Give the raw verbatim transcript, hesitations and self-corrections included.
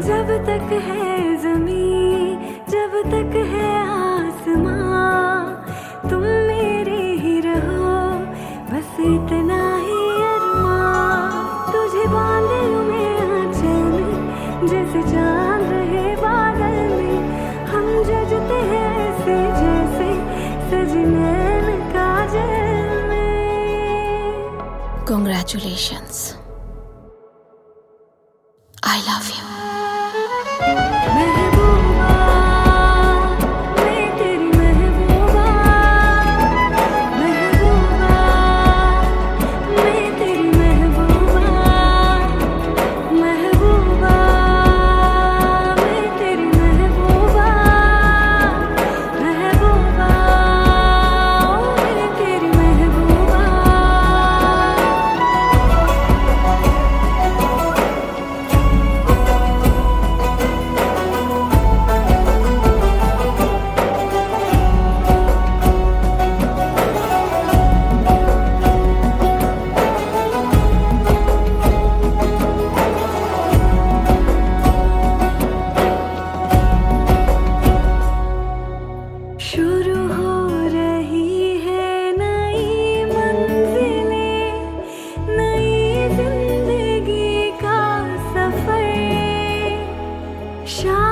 जब तक है ज़मीं, जब तक है आसमां, तुम मेरे ही रहो, बस इतना ही अरमां। तुझे बांध लूं मैं आंचल में, जैसे चांद रहे बादल में। हम जजते हैं ऐसे जैसे सजनैन काजल में। Congratulations. I love you. महबूबा, मैं तेरी महबूबा, महबूबा, मैं तेरी महबूबा, महबूबा, मैं तेरी महबूबा, महबूबा, मैं तेरी महबूबा। शुरू हो रही है नई मंजिलें, नई जिंदगी का सफर।